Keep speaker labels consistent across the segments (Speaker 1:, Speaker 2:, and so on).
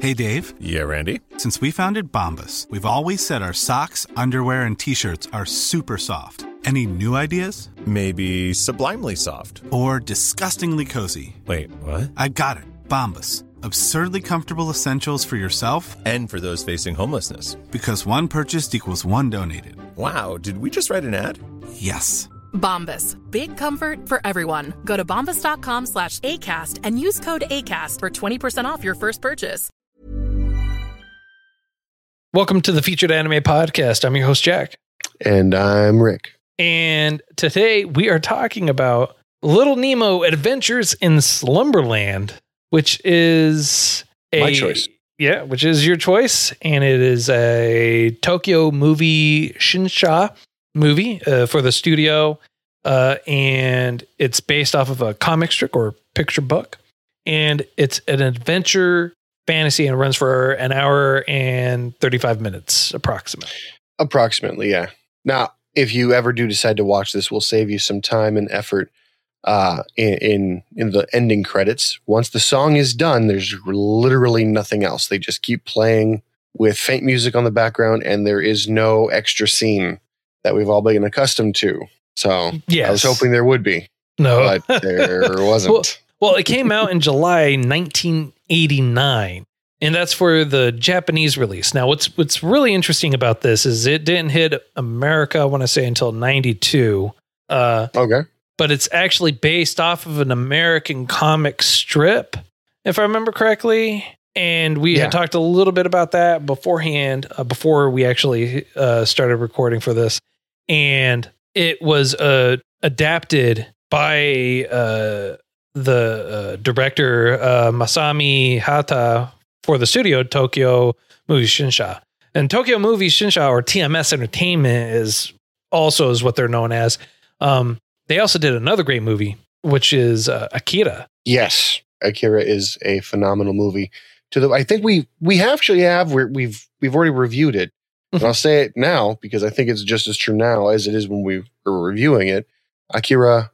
Speaker 1: Hey, Dave.
Speaker 2: Yeah, Randy.
Speaker 1: Since we founded Bombas, we've always said our socks, underwear, and T-shirts are super soft. Any new ideas?
Speaker 2: Maybe sublimely soft.
Speaker 1: Or disgustingly cozy.
Speaker 2: Wait, what?
Speaker 1: I got it. Bombas. Absurdly comfortable essentials for yourself
Speaker 2: and for those facing homelessness.
Speaker 1: Because one purchased equals one donated.
Speaker 2: Wow, did we just write an ad?
Speaker 1: Yes.
Speaker 3: Bombas. Big comfort for everyone. Go to bombas.com/ACAST and use code ACAST for 20% off your first purchase.
Speaker 4: Welcome to the Featured Anime Podcast. I'm your host, Jack.
Speaker 5: And I'm Rick.
Speaker 4: And today we are talking about Little Nemo Adventures in Slumberland, which is
Speaker 5: my choice.
Speaker 4: Yeah, which is your choice. And it is a Tokyo Movie Shinsha movie for the studio. And it's based off of a comic strip or picture book. And it's an adventure fantasy and runs for an hour and 35 minutes approximately.
Speaker 5: Approximately, yeah. Now, if you ever do decide to watch this, we'll save you some time and effort in the ending credits. Once the song is done, there's literally nothing else. They just keep playing with faint music on the background, and there is no extra scene that we've all been accustomed to. So yes. I was hoping there would be.
Speaker 4: No.
Speaker 5: But there wasn't.
Speaker 4: Well, it came out in July 1989, and that's for the Japanese release. Now, what's really interesting about this is it didn't hit America, I want to say, until 92.
Speaker 5: Okay.
Speaker 4: But it's actually based off of an American comic strip, if I remember correctly. And we had talked a little bit about that beforehand, before we actually started recording for this. And it was adapted by the director Masami Hata for the studio Tokyo Movie Shinsha. And Tokyo Movie Shinsha, or TMS Entertainment, is what they're known as. They also did another great movie, which is Akira.
Speaker 5: Yes, Akira is a phenomenal movie. I think we've already reviewed it. And I'll say it now because I think it's just as true now as it is when we were reviewing it. Akira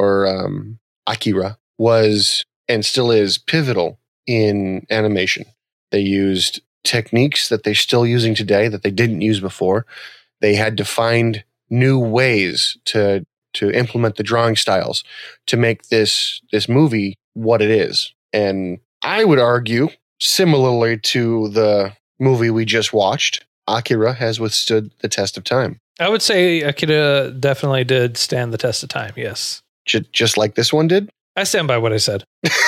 Speaker 5: was and still is pivotal in animation. They used techniques that they're still using today that they didn't use before. They had to find new ways to implement the drawing styles to make this movie what it is. And I would argue, similarly to the movie we just watched, Akira has withstood the test of time.
Speaker 4: I would say Akira definitely did stand the test of time, yes.
Speaker 5: Just like this one did?
Speaker 4: I stand by what I said.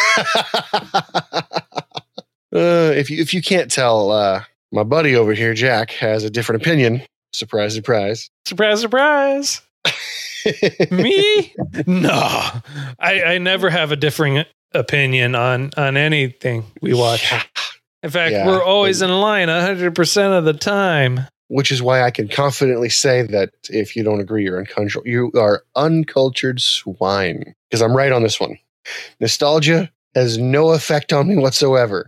Speaker 5: If you can't tell, my buddy over here, Jack, has a different opinion. Surprise, surprise.
Speaker 4: Surprise, surprise. Me? No. I never have a differing opinion on anything we watch. In fact, we're always in line 100% of the time.
Speaker 5: Which is why I can confidently say that if you don't agree, you are uncultured swine. Because I'm right on this one. Nostalgia has no effect on me whatsoever.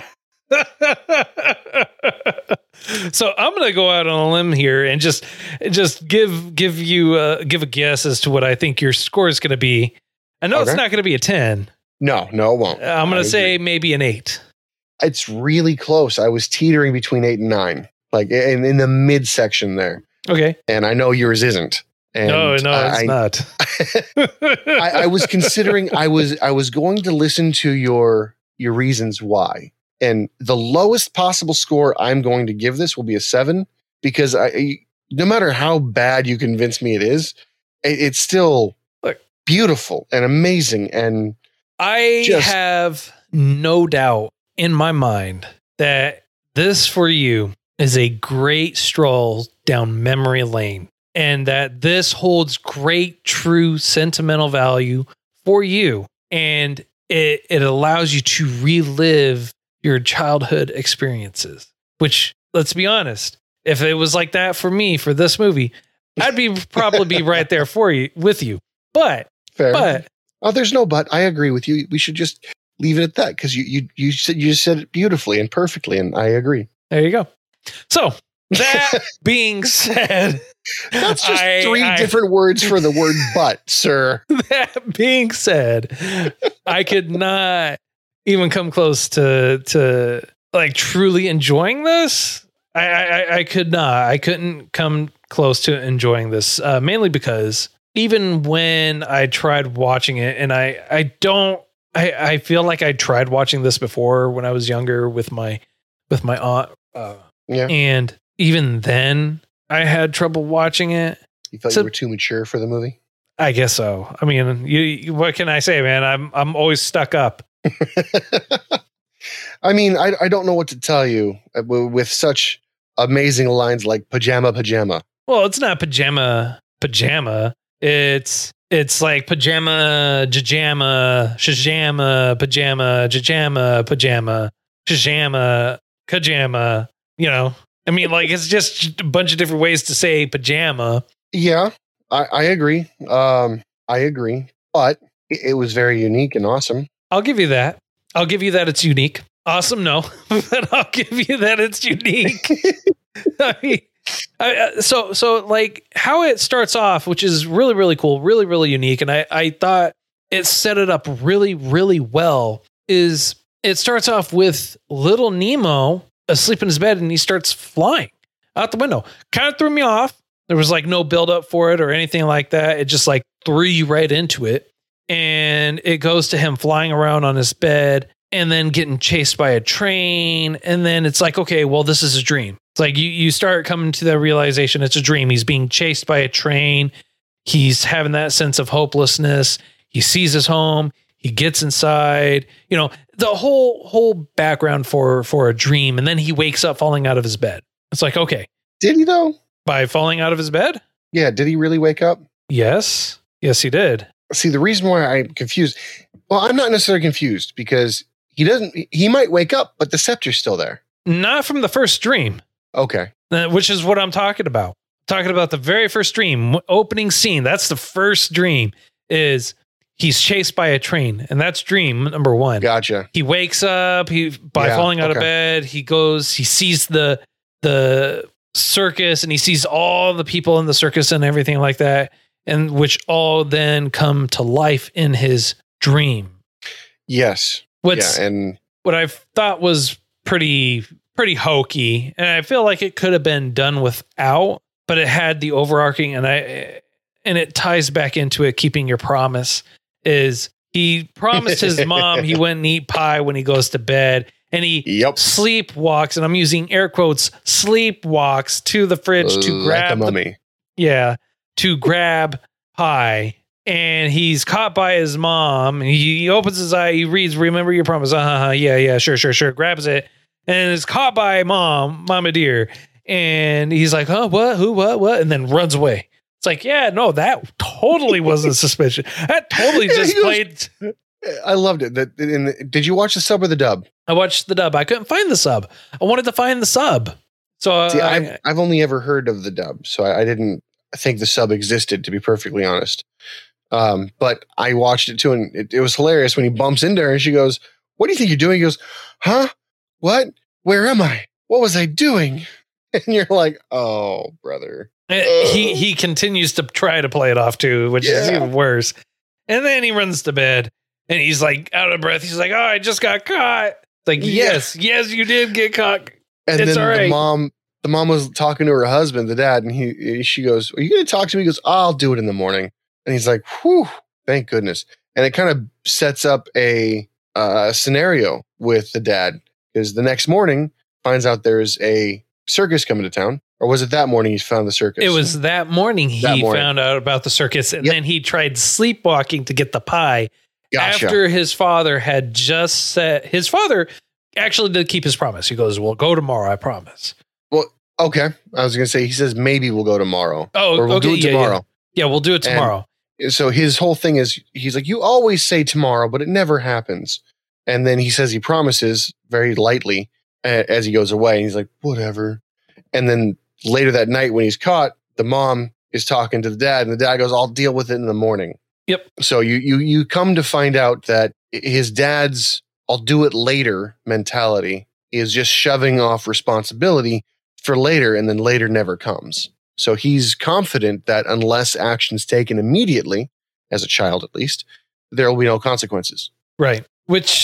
Speaker 4: So I'm going to go out on a limb here and just give a guess as to what I think your score is going to be. I know it's not going to be a 10.
Speaker 5: No, it won't.
Speaker 4: I'm going to say maybe an 8.
Speaker 5: It's really close. I was teetering between 8 and 9, like in the midsection there.
Speaker 4: Okay.
Speaker 5: And I know yours isn't. And
Speaker 4: no, it's not.
Speaker 5: I was considering. I was going to listen to your reasons why. And the lowest possible score I'm going to give this will be a 7, because no matter how bad you convince me it is, it's still beautiful and amazing. And
Speaker 4: I have no doubt in my mind that this for you is a great stroll down memory lane, and that this holds great, true sentimental value for you. And it allows you to relive your childhood experiences, which, let's be honest, if it was like that for me, for this movie, I'd probably be right there with you. But,
Speaker 5: fair.
Speaker 4: But,
Speaker 5: there's no but. I agree with you. We should just leave it at that, because you said it beautifully and perfectly, and I agree.
Speaker 4: There you go. So that being said,
Speaker 5: that's just three different words for the word but, sir.
Speaker 4: That being said, I could not even come close to like truly enjoying this. I could not. I couldn't come close to enjoying this, mainly because even when I tried watching it, and I feel like I tried watching this before when I was younger with my aunt. And even then I had trouble watching it.
Speaker 5: You felt you were too mature for the movie?
Speaker 4: I guess so. I mean, you what can I say, man? I'm always stuck up.
Speaker 5: I mean, I don't know what to tell you with such amazing lines like pajama, pajama.
Speaker 4: Well, it's not pajama. It's like pajama, jajama, shajama, pajama, jajama, pajama, shajama, kajama. You know, I mean, like, it's just a bunch of different ways to say pajama.
Speaker 5: Yeah, I agree. I agree. But it was very unique and awesome.
Speaker 4: I'll give you that. I'll give you that it's unique. Awesome, no. But I'll give you that it's unique. I mean, so like how it starts off, which is really, really cool, really, really unique. And I thought it set it up really, really well, is it starts off with little Nemo asleep in his bed and he starts flying out the window. Kind of threw me off. There was like no build up for it or anything like that. It just like threw you right into it. And it goes to him flying around on his bed and then getting chased by a train. And then it's like, okay, well, this is a dream. It's like you start coming to the realization it's a dream. He's being chased by a train. He's having that sense of hopelessness. He sees his home. He gets inside, you know, the whole background for a dream. And then he wakes up falling out of his bed. It's like, okay.
Speaker 5: Did he though?
Speaker 4: By falling out of his bed?
Speaker 5: Yeah. Did he really wake up?
Speaker 4: Yes. Yes, he did.
Speaker 5: See, the reason why I'm confused, well, I'm not necessarily confused because he might wake up, but the scepter's still there.
Speaker 4: Not from the first dream.
Speaker 5: Okay.
Speaker 4: Which is what I'm talking about. Talking about the very first dream, opening scene. That's the first dream, is he's chased by a train. And that's dream number one.
Speaker 5: Gotcha.
Speaker 4: He wakes up by falling out of bed. He sees the circus and he sees all the people in the circus and everything like that. And which all then come to life in his dream. Yes. What I thought was pretty hokey, and I feel like it could have been done without, but it had the overarching, and it ties back into it. Keeping your promise is he promised his mom he wouldn't eat pie when he goes to bed, and he sleepwalks, and I'm using air quotes, sleepwalks to the fridge to grab
Speaker 5: the mummy.
Speaker 4: To grab pie, and he's caught by his mom. He opens his eye, he reads, remember your promise. Yeah, sure. Grabs it and is caught by mama dear. And he's like, oh, what, who, what? And then runs away. It's like, yeah, no, that totally wasn't suspicious. That totally just played.
Speaker 5: I loved it. Did you watch the sub or the dub?
Speaker 4: I watched the dub. I couldn't find the sub. I wanted to find the sub. So
Speaker 5: see, I've only ever heard of the dub, so I didn't think the sub existed, to be perfectly honest. But I watched it too, and it was hilarious when he bumps into her and she goes, what do you think you're doing? He goes, huh? What? Where am I? What was I doing? And you're like, oh, brother.
Speaker 4: He continues to try to play it off too, which is even worse. And then he runs to bed and he's like out of breath. He's like, oh, I just got caught. It's like, yes, you did get caught.
Speaker 5: And it's then all right. The mom was talking to her husband, the dad, and she goes, are you going to talk to me? He goes, I'll do it in the morning. And he's like, whew, thank goodness. And it kind of sets up a scenario with the dad, because the next morning finds out there's a circus coming to town. Or was it that morning he found the circus?
Speaker 4: It was that morning found out about the circus. And then he tried sleepwalking to get the pie. Gotcha. After his father had just said, his father actually did keep his promise. He goes, we'll go tomorrow, I promise.
Speaker 5: Well, okay. I was going to say, he says, maybe we'll go tomorrow.
Speaker 4: Oh,
Speaker 5: or we'll do it tomorrow.
Speaker 4: Yeah, we'll do it tomorrow.
Speaker 5: And so his whole thing is, he's like, you always say tomorrow, but it never happens. And then he says he promises very lightly as he goes away. And he's like, whatever. And then later that night when he's caught, the mom is talking to the dad, and the dad goes, I'll deal with it in the morning.
Speaker 4: Yep.
Speaker 5: So you come to find out that his dad's I'll do it later mentality is just shoving off responsibility for later, and then later never comes. So he's confident that unless action's taken immediately, as a child at least, there will be no consequences.
Speaker 4: Right. Which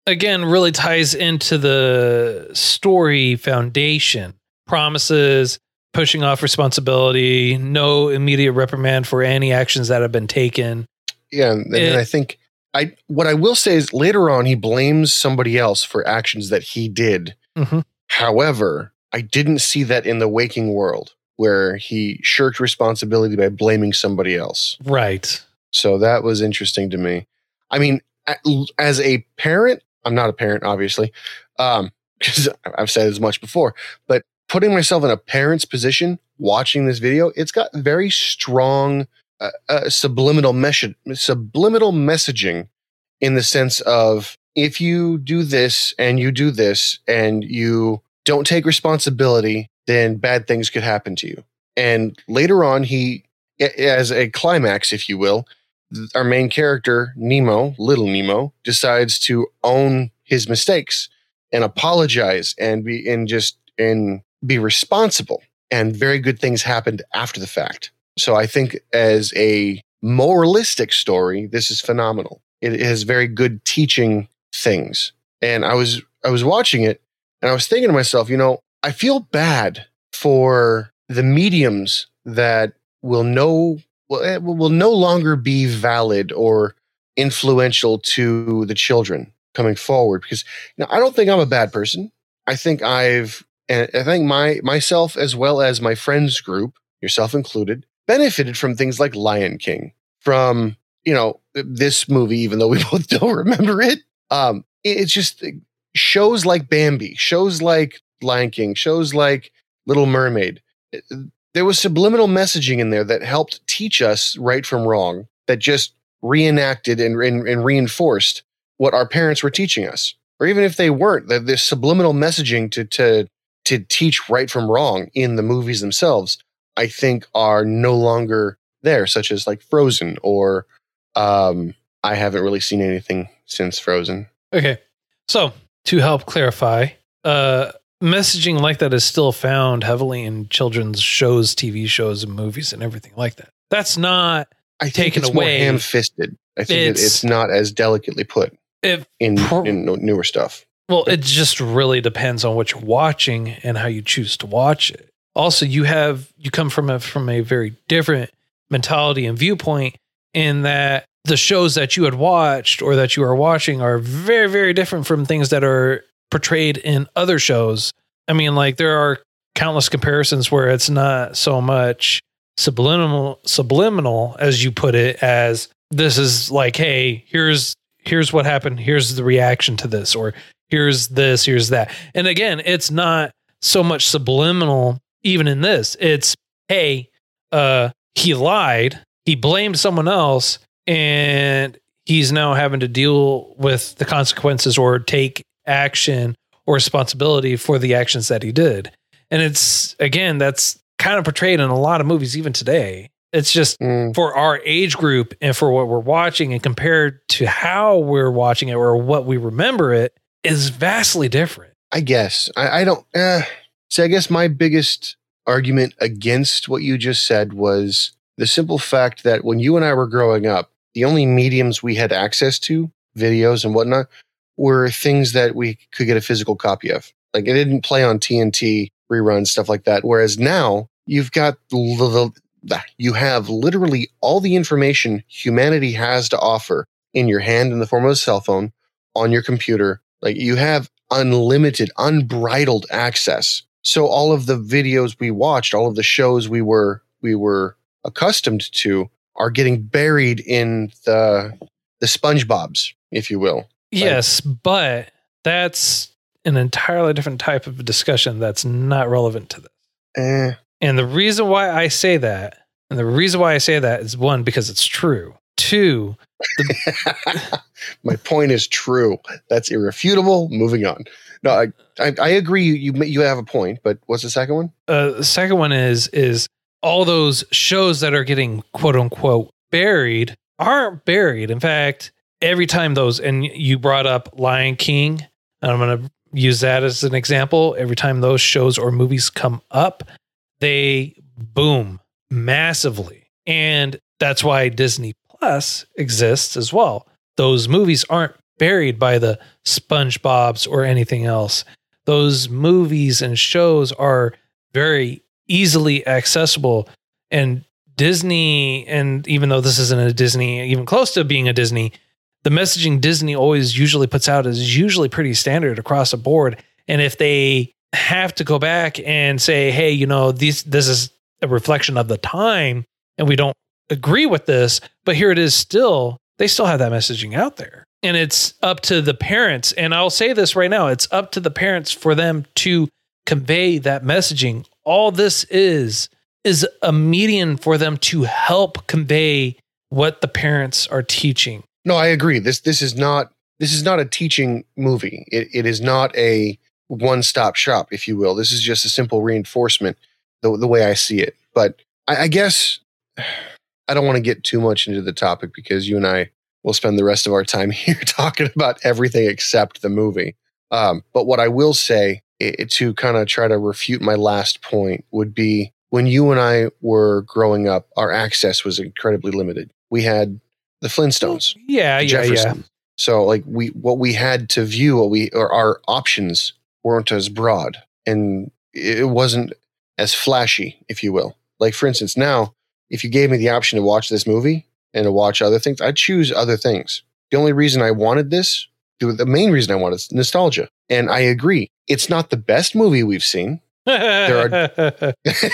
Speaker 4: again, really ties into the story foundation. Promises, pushing off responsibility, no immediate reprimand for any actions that have been taken.
Speaker 5: Yeah, and I think what I will say is later on he blames somebody else for actions that he did.
Speaker 4: Mm-hmm.
Speaker 5: However, I didn't see that in the waking world where he shirked responsibility by blaming somebody else.
Speaker 4: Right.
Speaker 5: So that was interesting to me. I mean, as a parent, I'm not a parent, obviously, because I've said as much before, but putting myself in a parent's position, watching this video, it's got very strong subliminal messaging in the sense of if you do this and you don't take responsibility, then bad things could happen to you. And later on, he, as a climax, if you will, our main character, Nemo, little Nemo, decides to own his mistakes and apologize and be responsible. And very good things happened after the fact. So I think as a moralistic story, this is phenomenal. It has very good teaching things. And I was watching it and I was thinking to myself, I feel bad for the mediums that will no longer be valid or influential to the children coming forward. Because I don't think I'm a bad person. I think myself as well as my friends group, yourself included, benefited from things like Lion King, from this movie, even though we both don't remember it. It's just shows like Bambi, shows like Lion King, shows like Little Mermaid. There was subliminal messaging in there that helped teach us right from wrong, that just reenacted and reinforced what our parents were teaching us. Or even if they weren't, there's subliminal messaging to teach right from wrong in the movies themselves, I think are no longer there, such as like Frozen or I haven't really seen anything since Frozen.
Speaker 4: Okay. So to help clarify, messaging like that is still found heavily in children's shows, TV shows, and movies and everything like that. That's not taken away.
Speaker 5: More ham-fisted. I think it's not as delicately put in newer stuff.
Speaker 4: Well, it just really depends on what you're watching and how you choose to watch it. Also, you come from a very different mentality and viewpoint in that the shows that you had watched or that you are watching are very, very different from things that are portrayed in other shows. I mean, like there are countless comparisons where it's not so much subliminal as you put it, as this is like, hey, here's what happened. Here's the reaction to this, or here's this, here's that. And again, it's not so much subliminal even in this. It's, hey, he lied, he blamed someone else, and he's now having to deal with the consequences or take action or responsibility for the actions that he did. And it's, again, that's kind of portrayed in a lot of movies even today. It's just for our age group and for what we're watching, and compared to how we're watching it or what we remember it, is vastly different.
Speaker 5: I guess. I don't... So I guess my biggest argument against what you just said was the simple fact that when you and I were growing up, the only mediums we had access to, videos and whatnot, were things that we could get a physical copy of. Like it didn't play on TNT reruns, stuff like that. Whereas now you've got you have literally all the information humanity has to offer in your hand in the form of a cell phone, on your computer. Like you have unlimited, unbridled access. So all of the videos we watched, all of the shows we were accustomed to are getting buried in the SpongeBobs, if you will.
Speaker 4: Yes, but that's an entirely different type of discussion that's not relevant to this. And the reason why I say that, is one, because it's true. Two,
Speaker 5: my point is true. That's irrefutable. Moving on. No, I agree. You have a point, but what's the second one?
Speaker 4: The second one is all those shows that are getting quote unquote buried aren't buried. In fact, every time those, and you brought up Lion King, and I'm going to use that as an example. Every time those shows or movies come up, they boom massively. And that's why Disney Plus exists as well. Those movies aren't buried by the SpongeBobs or anything else. Those movies and shows are very easily accessible, and Disney, and even though this isn't a Disney, even close to being a Disney, the messaging Disney always usually puts out is usually pretty standard across the board. And if they have to go back and say, hey, you know, this is a reflection of the time and we don't agree with this, but here it is still, they still have that messaging out there. And it's up to the parents. And I'll say this right now, it's up to the parents for them to convey that messaging. All this is a medium for them to help convey what the parents are teaching.
Speaker 5: No, I agree. This is not a teaching movie. It is not a one-stop shop, if you will. This is just a simple reinforcement, the way I see it. But I guess I don't want to get too much into the topic because you and I will spend the rest of our time here talking about everything except the movie. But what I will say to kind of try to refute my last point would be when you and I were growing up, our access was incredibly limited. We had the Flintstones.
Speaker 4: Yeah.
Speaker 5: So like what we had to view, our options weren't as broad and it wasn't as flashy, if you will. Like for instance, now, if you gave me the option to watch this movie and to watch other things, I'd choose other things. The only reason I wanted this, the main reason I wanted is nostalgia. And I agree. It's not the best movie we've seen. There are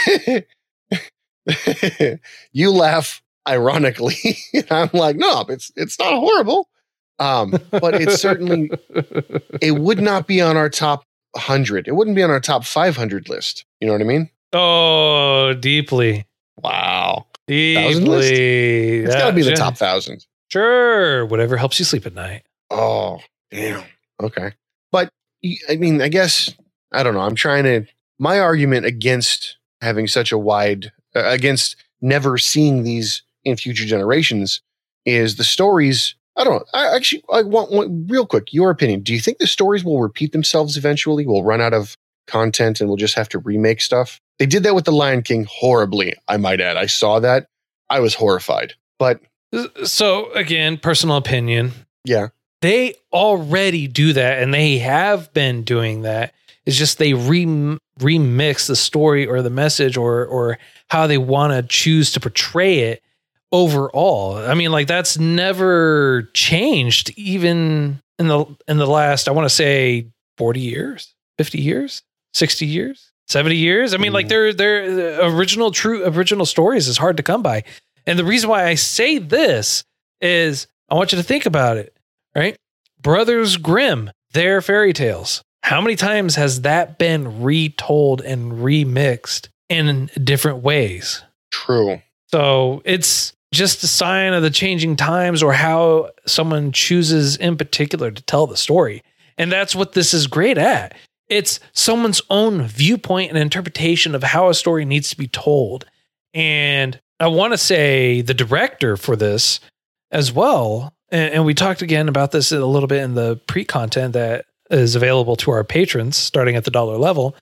Speaker 5: you laugh ironically. I'm like, no, it's not horrible. But it's certainly, it would not be on our top 100. It wouldn't be on our top 500 list. You know what I mean?
Speaker 4: Oh, deeply.
Speaker 5: Wow.
Speaker 4: Deeply.
Speaker 5: It's got to be the top 1,000.
Speaker 4: Sure. Whatever helps you sleep at night.
Speaker 5: Oh, damn. Okay. But I mean, I guess, I don't know. My argument against having such a wide, against never seeing these in future generations is the stories. I don't know. I want real quick, your opinion. Do you think the stories will repeat themselves eventually? We'll run out of content and we'll just have to remake stuff? They did that with The Lion King horribly, I might add. I saw that. I was horrified. But
Speaker 4: so again, personal opinion.
Speaker 5: Yeah.
Speaker 4: They already do that and they have been doing that. It's just they remix the story or the message or how they want to choose to portray it overall. I mean, like that's never changed even in the last, I want to say 40 years, 50 years, 60 years, 70 years. I mean, like their original stories is hard to come by. And the reason why I say this is I want you to think about it, right? Brothers Grimm, their fairy tales. How many times has that been retold and remixed in different ways?
Speaker 5: True.
Speaker 4: So it's just a sign of the changing times or how someone chooses in particular to tell the story. And that's what this is great at. It's someone's own viewpoint and interpretation of how a story needs to be told. And I want to say the director for this as well, and we talked again about this a little bit in the pre-content that is available to our patrons starting at the $1 level.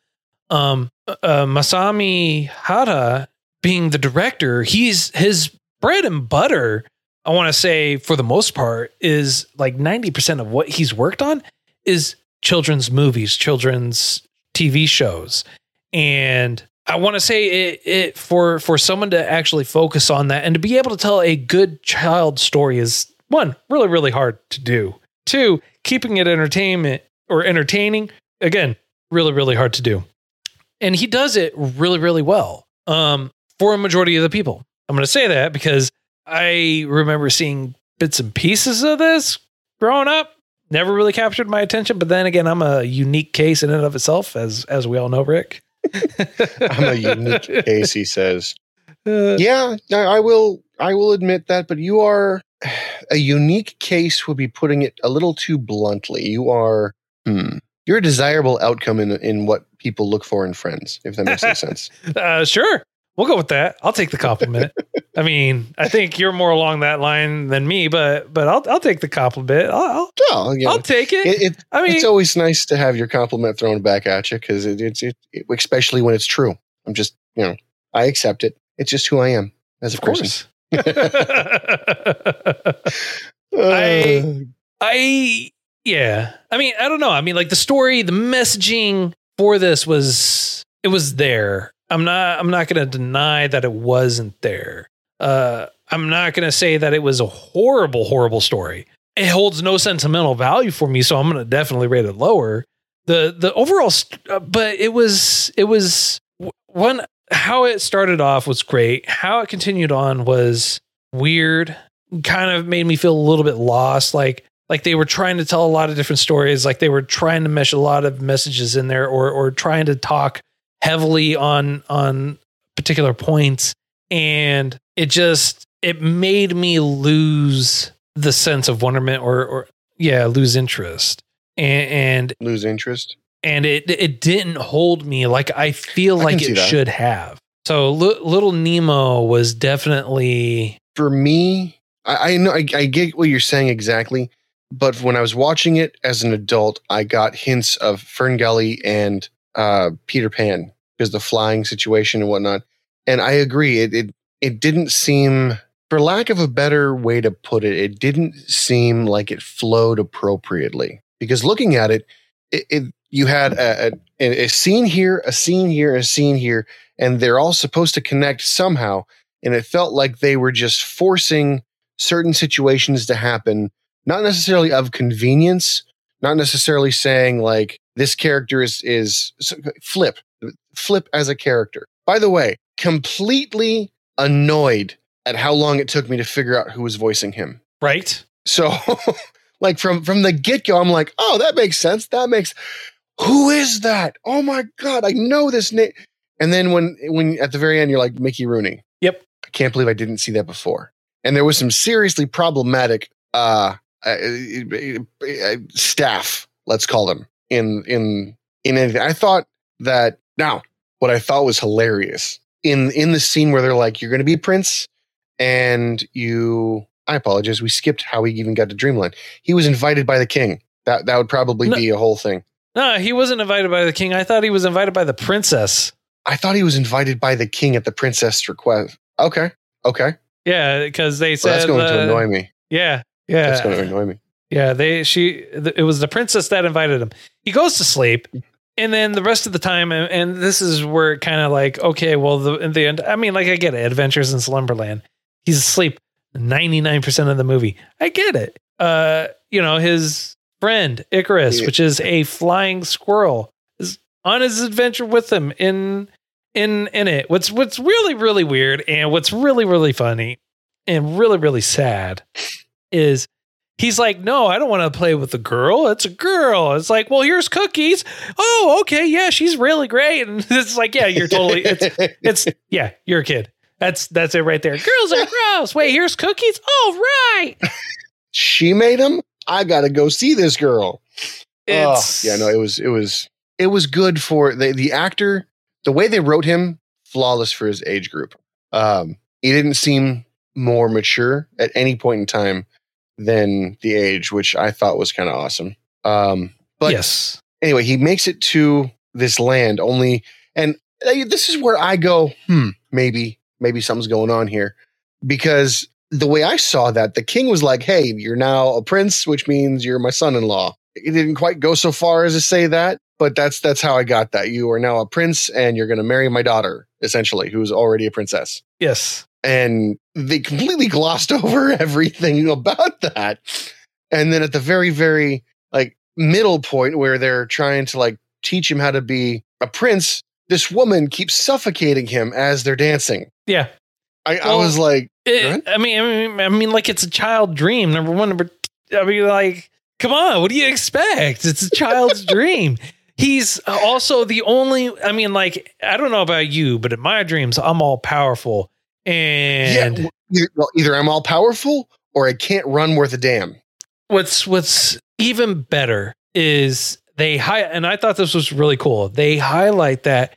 Speaker 4: Masami Hara being the director, his bread and butter, I want to say for the most part, is like 90% of what he's worked on is children's movies, children's TV shows. And I want to say it for someone to actually focus on that and to be able to tell a good child story is one, really, really hard to do. Two, keeping it entertaining, again, really, really hard to do. And he does it really, really well for a majority of the people. I'm going to say that because I remember seeing bits and pieces of this growing up. Never really captured my attention. But then again, I'm a unique case in and of itself, as we all know, Rick.
Speaker 5: I'm a unique case, he says. Yeah, I will admit that, but you are a unique case would be putting it a little too bluntly. You are you're a desirable outcome in what people look for in friends, if that makes any sense.
Speaker 4: Sure. We'll go with that. I'll take the compliment. I mean, I think you're more along that line than me, but I'll take the compliment. I'll take it. I mean,
Speaker 5: it's always nice to have your compliment thrown back at you because it's especially when it's true. I'm just, I accept it. It's just who I am as a person.
Speaker 4: I mean, I don't know. I mean, like the story, the messaging for this was there. I'm not going to deny that it wasn't there. I'm not going to say that it was a horrible story. It holds no sentimental value for me, so I'm going to definitely rate it lower. The overall, but it was one. How it started off was great. How it continued on was weird. Kind of made me feel a little bit lost. Like they were trying to tell a lot of different stories. Like they were trying to mesh a lot of messages in there, or trying to talk heavily on particular points, and it made me lose the sense of wonderment, or lose interest, and
Speaker 5: lose interest.
Speaker 4: And it didn't hold me like I feel like it should have. So Little Nemo was definitely,
Speaker 5: for me, I know I get what you're saying exactly, but when I was watching it as an adult, I got hints of Ferngully and Peter Pan because the flying situation and whatnot. And I agree, it didn't seem, for lack of a better way to put it, it didn't seem like it flowed appropriately. Because looking at it, you had a scene here, a scene here, a scene here, and they're all supposed to connect somehow. And it felt like they were just forcing certain situations to happen, not necessarily of convenience, not necessarily saying like this character is Flip as a character. By the way, completely annoyed at how long it took me to figure out who was voicing him.
Speaker 4: Right.
Speaker 5: So like from the get-go, I'm like, oh, that makes sense. Who is that? Oh my God, I know this name. And then when at the very end, you're like, Mickey Rooney.
Speaker 4: Anything.
Speaker 5: I can't believe I didn't see that before. And there was some seriously problematic staff, let's call them, in anything. I thought that, now, what I thought was hilarious, in the scene where they're like, you're going to be a prince, and I apologize, we skipped how he even got to Dreamland. He was invited by the king. That would probably be a whole thing.
Speaker 4: No, he wasn't invited by the king. I thought he was invited by the princess.
Speaker 5: I thought he was invited by the king at the princess' request. Okay.
Speaker 4: Yeah, because they said
Speaker 5: that's going to annoy me.
Speaker 4: Yeah.
Speaker 5: That's going to annoy me.
Speaker 4: Yeah, it was the princess that invited him. He goes to sleep, and then the rest of the time, and this is where it kind of like, okay, well, in the end, I mean, like I get it, Adventures in Slumberland. He's asleep 99% of the movie. I get it. His friend Icarus, which is a flying squirrel, is on his adventure with him in it. What's really, really weird, and what's really, really funny and really, really sad is he's like, no, I don't want to play with a girl. It's a girl. It's like, well, here's Cookies. Oh, okay. Yeah, she's really great. And it's like, yeah, you're totally, yeah, you're a kid. That's it right there. Girls are gross. Wait, here's Cookies. Oh, right.
Speaker 5: She made him. I got to go see this girl. It was good for the actor. The way they wrote him, flawless for his age group. He didn't seem more mature at any point in time than the age, which I thought was kind of awesome. But
Speaker 4: yes.
Speaker 5: Anyway, he makes it to this land and this is where I go, maybe something's going on here, because the way I saw that, the king was like, hey, you're now a prince, which means you're my son-in-law. It didn't quite go so far as to say that, but that's how I got that. You are now a prince and you're going to marry my daughter, essentially, who's already a princess.
Speaker 4: Yes.
Speaker 5: And they completely glossed over everything about that. And then at the very, very middle point where they're trying to teach him how to be a prince, this woman keeps suffocating him as they're dancing.
Speaker 4: Yeah.
Speaker 5: I was like,
Speaker 4: I mean, like it's a child dream. Number one, come on, what do you expect? It's a child's dream. He's also the only, I don't know about you, but in my dreams, I'm all powerful. And
Speaker 5: either I'm all powerful or I can't run worth a damn.
Speaker 4: What's even better is and I thought this was really cool. They highlight that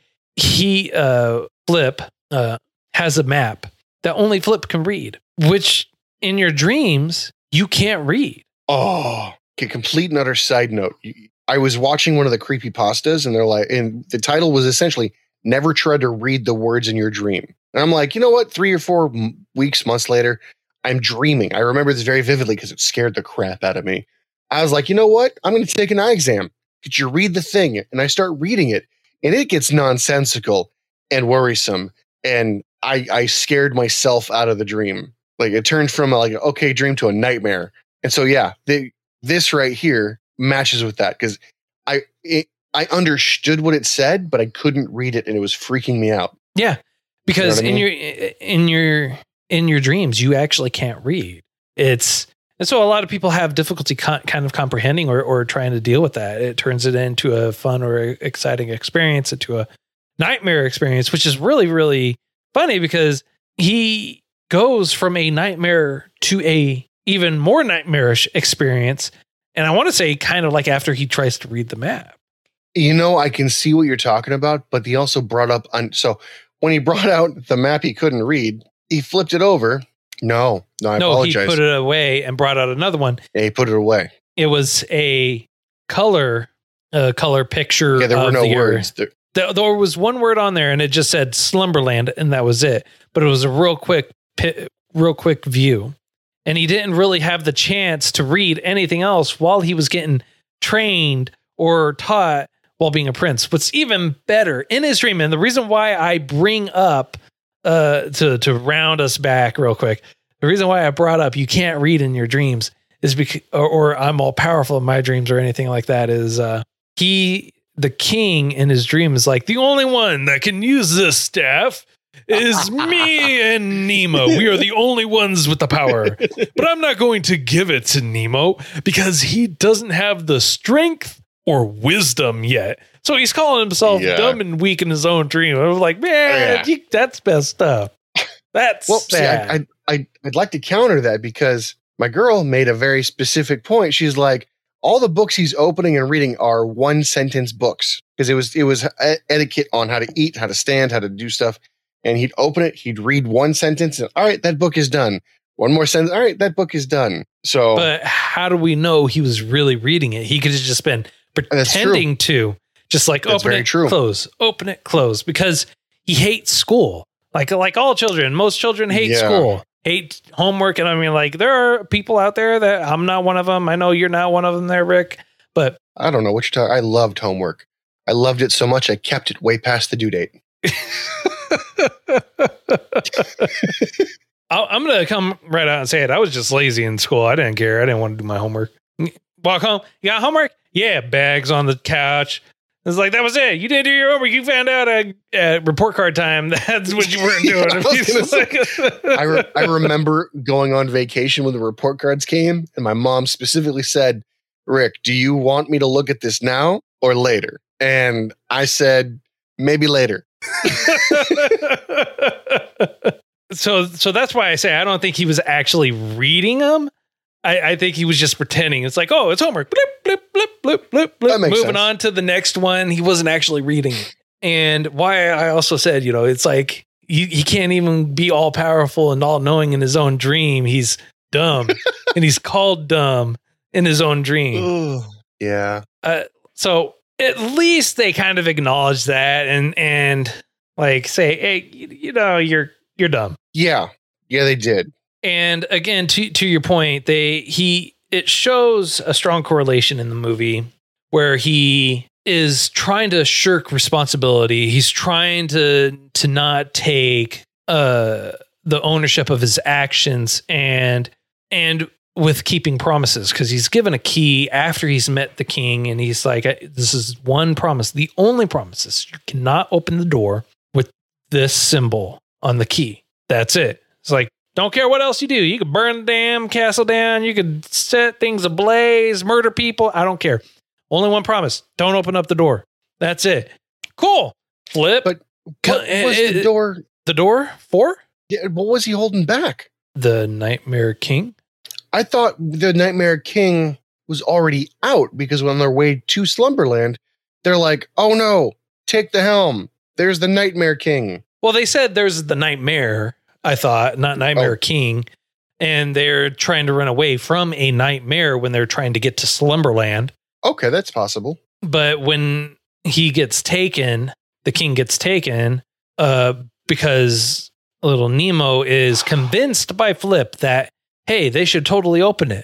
Speaker 4: Flip has a map that only Flip can read, which in your dreams, you can't read.
Speaker 5: Oh, okay. Complete and utter side note. I was watching one of the creepypastas and the title was essentially never try to read the words in your dream. And I'm like, you know what? 3 or 4 months later, I'm dreaming. I remember this very vividly because it scared the crap out of me. I was like, you know what? I'm going to take an eye exam. Could you read the thing? And I start reading it, and it gets nonsensical and worrisome. And I scared myself out of the dream. Like it turned from like an okay dream to a nightmare. And so, yeah, this right here matches with that because I understood what it said, but I couldn't read it, and it was freaking me out.
Speaker 4: Yeah, because
Speaker 5: You know what I mean?
Speaker 4: in your dreams, you actually can't read. And so a lot of people have difficulty kind of comprehending or trying to deal with that. It turns it into a fun or exciting experience, into a nightmare experience, which is really, really funny because he goes from a nightmare to a even more nightmarish experience. And I want to say kind of like after he tries to read the map.
Speaker 5: You know, I can see what you're talking about, but he also brought up so when he brought out the map he couldn't read, he flipped it over. I apologize.
Speaker 4: He put it away and brought out another one.
Speaker 5: Yeah, he put it away.
Speaker 4: It was a color picture.
Speaker 5: Yeah, there were
Speaker 4: of
Speaker 5: no
Speaker 4: the
Speaker 5: words.
Speaker 4: There was one word on there, and it just said Slumberland, and that was it. But it was a real quick view, and he didn't really have the chance to read anything else while he was getting trained or taught while being a prince. What's even better in his dream, and the reason why I bring up to round us back real quick, the reason why I brought up you can't read in your dreams is because, or I'm all powerful in my dreams or anything like that, is the king in his dream is like, the only one that can use this staff is me and Nemo. We are the only ones with the power, but I'm not going to give it to Nemo because he doesn't have the strength or wisdom yet. So he's calling himself dumb and weak in his own dream. I was like, man, that's best stuff. That's sad.
Speaker 5: See, I'd like to counter that because my girl made a very specific point. She's like, all the books he's opening and reading are one sentence books because it was etiquette on how to eat, how to stand, how to do stuff. And he'd open it, he'd read one sentence, and all right, that book is done. One more sentence, all right, that book is done. So,
Speaker 4: but how do we know he was really reading it? He could have just been pretending to, just like open it, close, open it, close, because he hates school. Like all children, most children hate school, hate homework. And I mean, like, there are people out there that I'm not one of them. I know you're not one of them there, Rick, but
Speaker 5: I don't know what you're talking. I loved homework. I loved it so much I kept it way past the due date.
Speaker 4: I'm going to come right out and say it. I was just lazy in school. I didn't care. I didn't want to do my homework. Walk home. You got homework? Yeah. Bags on the couch. It's like, that was it. You didn't do your homework. You found out at report card time. That's what you weren't doing.
Speaker 5: I remember going on vacation when the report cards came, and my mom specifically said, Rick, do you want me to look at this now or later? And I said, maybe later.
Speaker 4: So that's why I say I don't think he was actually reading them. I think he was just pretending. It's like, oh, it's homework. Blip, blip, blip, blip, blip, blip. Moving sense. On to the next one. He wasn't actually reading it. And why I also said, it's like he can't even be all powerful and all knowing in his own dream. He's dumb and he's called dumb in his own dream.
Speaker 5: Ooh, yeah.
Speaker 4: So at least they kind of acknowledge that and like say, hey, you're dumb.
Speaker 5: Yeah. Yeah, they did.
Speaker 4: And again, to your point, it shows a strong correlation in the movie where he is trying to shirk responsibility. He's trying to not take the ownership of his actions and with keeping promises, because he's given a key after he's met the king, and he's like, this is one promise. The only promise is you cannot open the door with this symbol on the key. That's it. It's like, don't care what else you do. You could burn the damn castle down. You could set things ablaze, murder people. I don't care. Only one promise. Don't open up the door. That's it. Cool. Flip.
Speaker 5: But what was the door?
Speaker 4: The door? 4?
Speaker 5: Yeah, what was he holding back?
Speaker 4: The Nightmare King?
Speaker 5: I thought the Nightmare King was already out because on their way to Slumberland, they're like, oh no, take the helm. There's the Nightmare King.
Speaker 4: Well, they said there's the Nightmare, I thought, not Nightmare King. And they're trying to run away from a nightmare when they're trying to get to Slumberland.
Speaker 5: Okay, that's possible.
Speaker 4: But when he gets taken, the king gets taken because little Nemo is convinced by Flip that, hey, they should totally open it.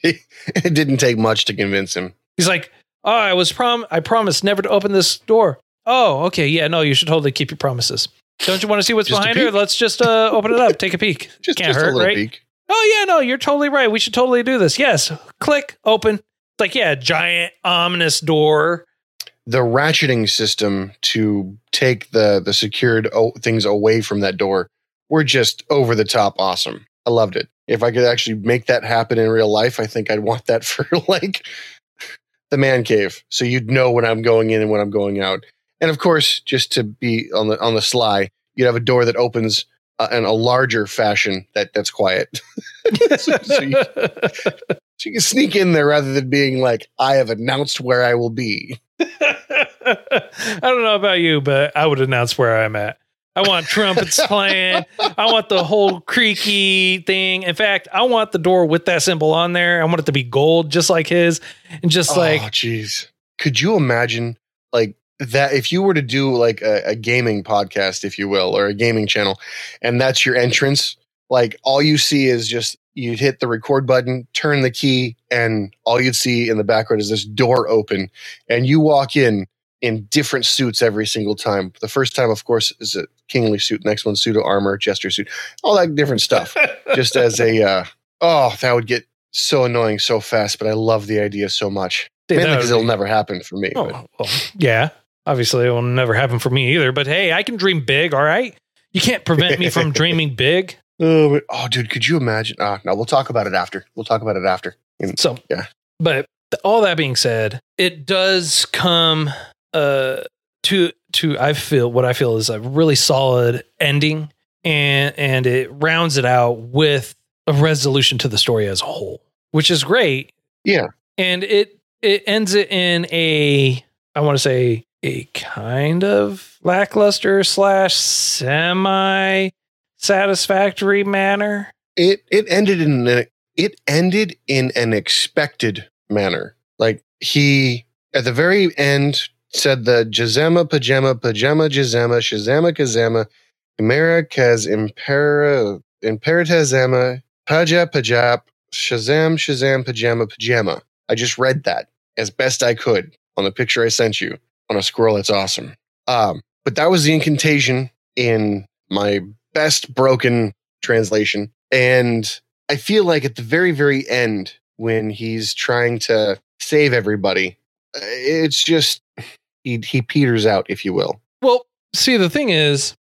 Speaker 5: It didn't take much to convince him.
Speaker 4: He's like, oh, I promised never to open this door. Oh, okay. Yeah, no, you should totally keep your promises. Don't you want to see what's behind her? Let's just open it up. Take a peek. Can't hurt, right? Peek. Oh, yeah, no, you're totally right. We should totally do this. Yes. Click, open. It's like, yeah, giant, ominous door.
Speaker 5: The ratcheting system to take the secured things away from that door were just over the top awesome. I loved it. If I could actually make that happen in real life, I think I'd want that for like the man cave. So you'd know when I'm going in and when I'm going out. And of course, just to be on the sly, you'd have a door that opens in a larger fashion that's quiet. so you can sneak in there rather than being like, I have announced where I will be.
Speaker 4: I don't know about you, but I would announce where I'm at. I want trumpets playing. I want the whole creaky thing. In fact, I want the door with that symbol on there. I want it to be gold, just like his. And just like,
Speaker 5: oh, jeez. Could you imagine like that if you were to do like a gaming podcast, if you will, or a gaming channel, and that's your entrance? Like all you see is just you'd hit the record button, turn the key, and all you'd see in the background is this door open, and you walk in different suits every single time. The first time, of course, is a kingly suit. Next one, pseudo armor, jester suit, all that different stuff. Just as that would get so annoying so fast, but I love the idea so much. Mainly because it'll never happen for me.
Speaker 4: Oh, well, yeah, obviously it will never happen for me either, but hey, I can dream big, all right? You can't prevent me from dreaming big.
Speaker 5: Oh, dude, could you imagine? No, we'll talk about it after.
Speaker 4: So, yeah. But all that being said, it does come to I feel is a really solid ending, and it rounds it out with a resolution to the story as a whole, which is great.
Speaker 5: Yeah.
Speaker 4: And it ends it in a kind of lackluster / semi satisfactory manner.
Speaker 5: It ended in an expected manner. Like he at the very end said the Jazama pajama jazama shazama kazama chimera kaz imperatazama pajap shazam pajama. I just read that as best I could on the picture I sent you on a scroll. It's awesome. But that was the incantation in my best broken translation. And I feel like at the very, very end, when he's trying to save everybody, it's just, he peters out, if you will.
Speaker 4: Well, see, the thing is,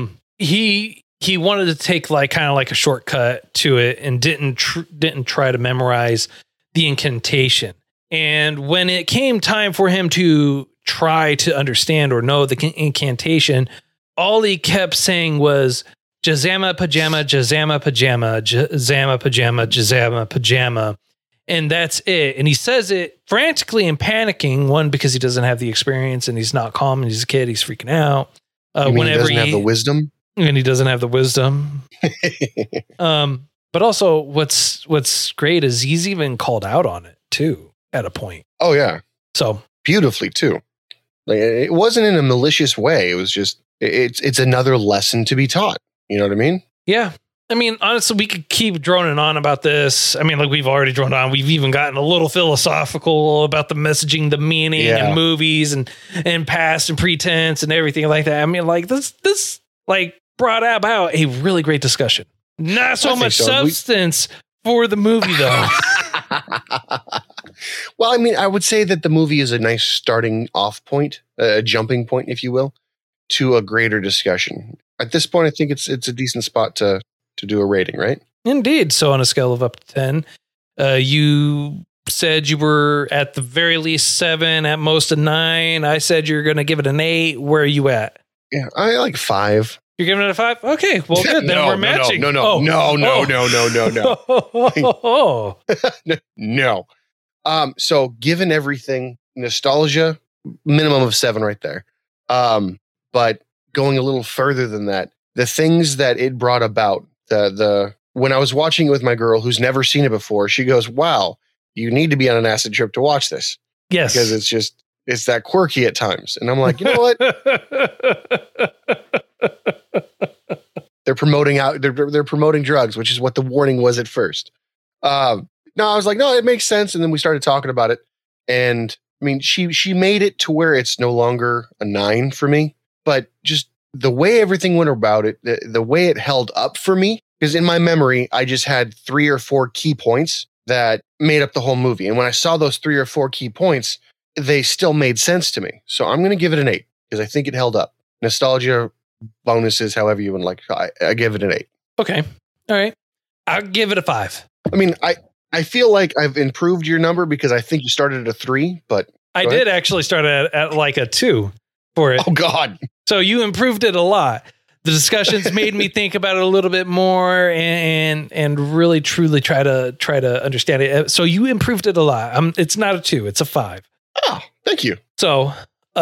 Speaker 4: he wanted to take kind of like a shortcut to it and didn't try to memorize the incantation. And when it came time for him to try to understand or know the incantation, all he kept saying was Jazama pajama, Jazama pajama, Jazama pajama, Jazama pajama. And that's it. And he says it frantically and panicking, one, because he doesn't have the experience and he's not calm and he's a kid, he's freaking out.
Speaker 5: Whenever he doesn't have the wisdom?
Speaker 4: And he doesn't have the wisdom. But also what's great is he's even called out on it too at a point.
Speaker 5: Oh yeah.
Speaker 4: So
Speaker 5: beautifully too. Like it wasn't in a malicious way. It was just, it's another lesson to be taught. You know what I mean?
Speaker 4: Yeah. I mean, honestly, we could keep droning on about this. I mean, like we've already droned on. We've even gotten a little philosophical about the messaging, the meaning and movies and past and pretense and everything like that. I mean, like this like brought about a really great discussion. Not so much substance for the movie though.
Speaker 5: Well, I mean, I would say that the movie is a nice starting off point, a jumping point, if you will, to a greater discussion. At this point, I think it's a decent spot to do a rating, right?
Speaker 4: Indeed. So on a scale of up to 10, you said you were at the very least 7, at most a 9. I said you're going to give it an 8. Where are you at?
Speaker 5: Yeah, I like 5.
Speaker 4: You're giving it a 5? Okay, well, good. Then we're matching.
Speaker 5: No. No. So given everything, nostalgia, minimum of 7 right there. But going a little further than that, the things that it brought about, the when I was watching it with my girl who's never seen it before, she goes, wow, you need to be on an acid trip to watch this.
Speaker 4: Yes.
Speaker 5: Because it's that quirky at times. And I'm like, you know what? They're promoting drugs, which is what the warning was at first. No, I was like, no, it makes sense. And then we started talking about it. And I mean, she made it to where it's no longer a 9 for me, but just the way everything went about it, the way it held up for me, because in my memory, I just had 3 or 4 key points that made up the whole movie. And when I saw those 3 or 4 key points, they still made sense to me. So I'm going to give it an 8 because I think it held up. Nostalgia bonuses, however you would like. I give it an 8.
Speaker 4: Okay. All right. I'll give it a 5.
Speaker 5: I mean, I feel like I've improved your number because I think you started at a 3, but
Speaker 4: I did actually start at like a 2 for it.
Speaker 5: Oh God.
Speaker 4: So you improved it a lot. The discussions made me think about it a little bit more and really truly try to understand it. So you improved it a lot. It's not a 2, it's a 5.
Speaker 5: Oh, thank you.
Speaker 4: So,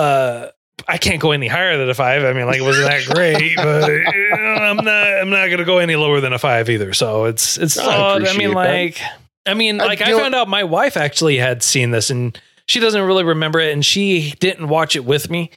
Speaker 4: I can't go any higher than a 5. I mean, like, it wasn't that great, but I'm not going to go any lower than a 5 either. So it's solid. I found out my wife actually had seen this and she doesn't really remember it and she didn't watch it with me.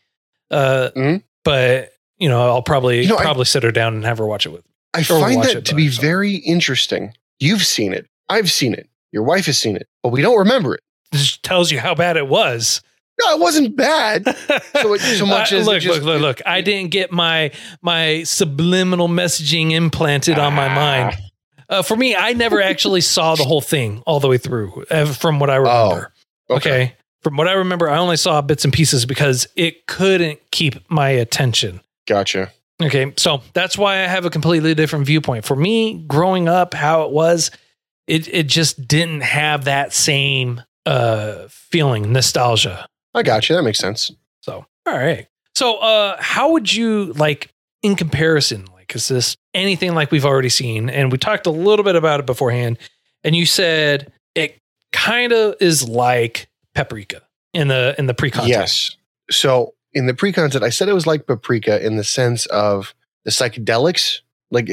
Speaker 4: But I'll probably sit her down and have her watch it with me.
Speaker 5: I find that to be very interesting. You've seen it. I've seen it. Your wife has seen it, but we don't remember it.
Speaker 4: It just tells you how bad it was.
Speaker 5: No, it wasn't bad. So much as
Speaker 4: look. I didn't get my subliminal messaging implanted on my mind. For me, I never actually saw the whole thing all the way through. From what I remember, okay. From what I remember, I only saw bits and pieces because it couldn't keep my attention.
Speaker 5: Gotcha.
Speaker 4: Okay, so that's why I have a completely different viewpoint. For me, growing up, how it was, it just didn't have that same feeling, nostalgia.
Speaker 5: I got you. That makes sense.
Speaker 4: So, all right. So, how would you in comparison? Is this anything like we've already seen? And we talked a little bit about it beforehand. And you said it kind of is like Paprika in the pre-content.
Speaker 5: Yes. So in the pre-content, I said it was like Paprika in the sense of the psychedelics, like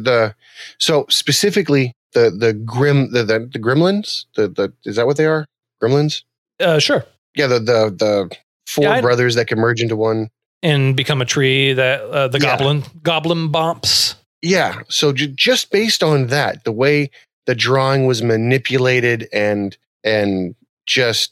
Speaker 5: so specifically the gremlins. Is that what they are? Gremlins?
Speaker 4: Sure.
Speaker 5: Yeah, the 4 brothers that can merge into one
Speaker 4: and become a tree. That the goblin bumps.
Speaker 5: Yeah. So just based on that, the way the drawing was manipulated and just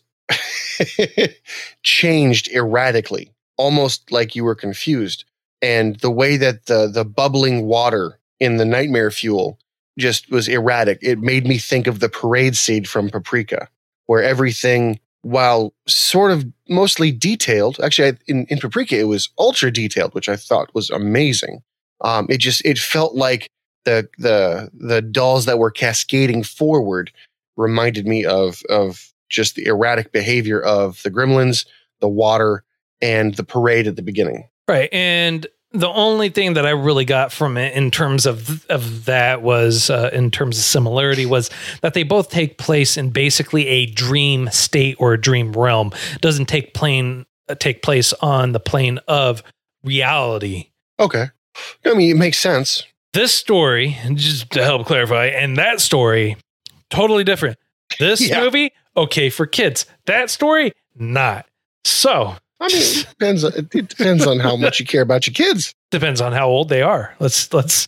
Speaker 5: changed erratically, almost like you were confused, and the way that the bubbling water in the nightmare fuel just was erratic. It made me think of the parade scene from Paprika, where everything, while sort of mostly detailed, actually in Paprika, it was ultra detailed, which I thought was amazing. It felt like the dolls that were cascading forward reminded me of just the erratic behavior of the gremlins, the water, and the parade at the beginning.
Speaker 4: Right. And the only thing that I really got from it in terms of that was, in terms of similarity, was that they both take place in basically a dream state or a dream realm. It doesn't take place on the plane of reality.
Speaker 5: Okay. I mean, it makes sense.
Speaker 4: This story, just to help clarify, and that story, totally different. This movie, okay for kids. That story, not. So,
Speaker 5: I mean, it depends on how much you care about your kids.
Speaker 4: Depends on how old they are. Let's.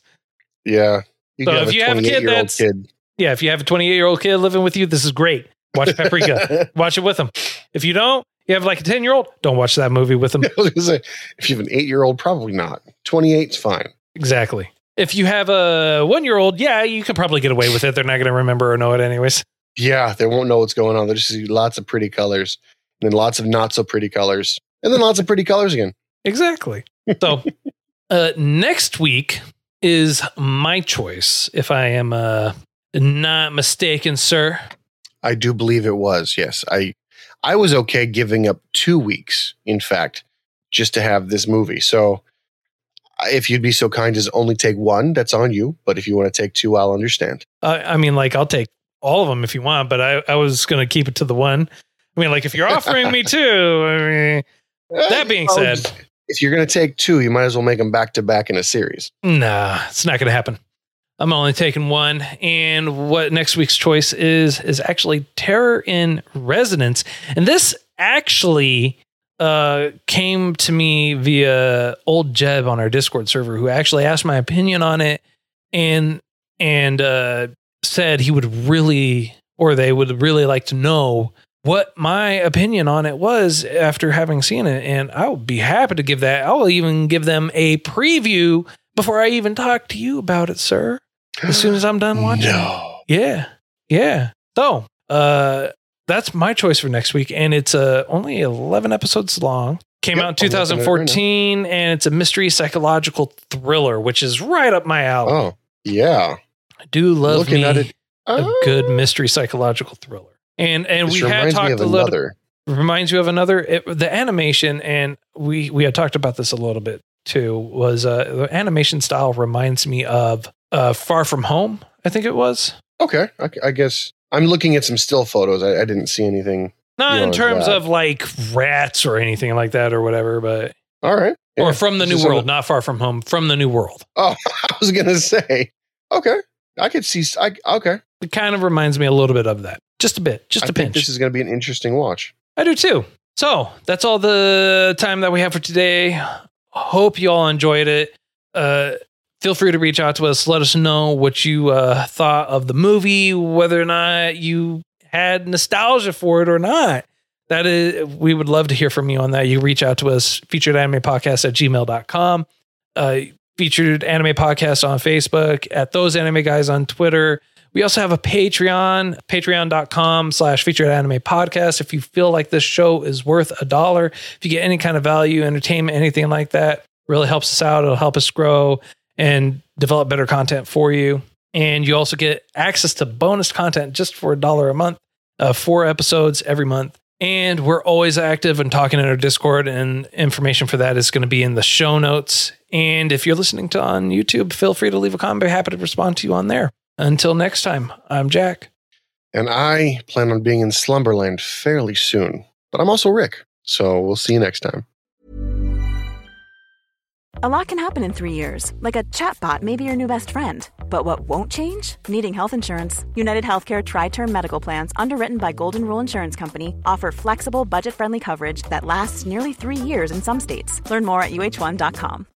Speaker 5: Yeah.
Speaker 4: If you have a kid, if you have a 28-year-old kid living with you, this is great. Watch Paprika. Watch it with them. If you don't, you have like a 10-year-old, don't watch that movie with them.
Speaker 5: I was gonna say, if you have an 8-year-old, probably not. 28's fine.
Speaker 4: Exactly. If you have a 1-year-old, you can probably get away with it. They're not going to remember or know it anyways.
Speaker 5: Yeah, they won't know what's going on. They'll just see lots of pretty colors, and then lots of not so pretty colors, and then lots of pretty colors again.
Speaker 4: Exactly. So next week is my choice, if I am not mistaken, sir.
Speaker 5: I do believe it was, yes. I was okay giving up 2 weeks, in fact, just to have this movie. So if you'd be so kind as only take 1, that's on you. But if you want to take 2, I'll understand.
Speaker 4: I mean, I'll take all of them if you want, but I was going to keep it to the 1. I mean, if you're offering me 2, I mean, that being said,
Speaker 5: if you're going to take 2, you might as well make them back to back in a series.
Speaker 4: Nah, it's not going to happen. I'm only taking 1. And what next week's choice is actually Terror in Resonance. And this actually came to me via old Jeb on our Discord server, who actually asked my opinion on it and said he would really or they would really like to know what my opinion on it was after having seen it. And I would be happy to give that. I'll even give them a preview before I even talk to you about it, sir. As soon as I'm done watching.
Speaker 5: No.
Speaker 4: Yeah. Yeah. So, that's my choice for next week. And it's only 11 episodes long. Came out in 2014, and it's a mystery psychological thriller, which is right up my alley.
Speaker 5: Oh, yeah.
Speaker 4: I do love
Speaker 5: Looking at it.
Speaker 4: a good mystery psychological thriller. And we had talked a little. Reminds you of another. The animation, and we had talked about this a little bit too. Was the animation style reminds me of Far From Home? I think it was.
Speaker 5: Okay, I guess I'm looking at some still photos. I didn't see anything.
Speaker 4: Not in terms of like rats or anything like that or whatever, but
Speaker 5: all right.
Speaker 4: Yeah. Or From the New World, not Far From Home. From the New World.
Speaker 5: Oh, I was gonna say. Okay, I could see. Okay,
Speaker 4: it kind of reminds me a little bit of that. Just a bit. Just a pinch.
Speaker 5: This is going to be an interesting watch.
Speaker 4: I do too. So that's all the time that we have for today. Hope you all enjoyed it. Feel free to reach out to us. Let us know what you thought of the movie, whether or not you had nostalgia for it or not. That is, we would love to hear from you on that. You reach out to us, featuredanimepodcast@gmail.com. Featured Anime Podcast on Facebook, at Those Anime Guys on Twitter. We also have a Patreon, patreon.com/featuredanimepodcast. If you feel like this show is worth $1, if you get any kind of value, entertainment, anything like that, really helps us out. It'll help us grow and develop better content for you. And you also get access to bonus content just for $1 a month, 4 episodes every month. And we're always active and talking in our Discord, and information for that is going to be in the show notes. And if you're listening to on YouTube, feel free to leave a comment. I'd be happy to respond to you on there. Until next time, I'm Jack.
Speaker 5: And I plan on being in Slumberland fairly soon. But I'm also Rick. So we'll see you next time.
Speaker 6: A lot can happen in 3 years. Like a chatbot may be your new best friend. But what won't change? Needing health insurance. United Healthcare Tri-Term Medical Plans, underwritten by Golden Rule Insurance Company, offer flexible, budget-friendly coverage that lasts nearly 3 years in some states. Learn more at uh1.com.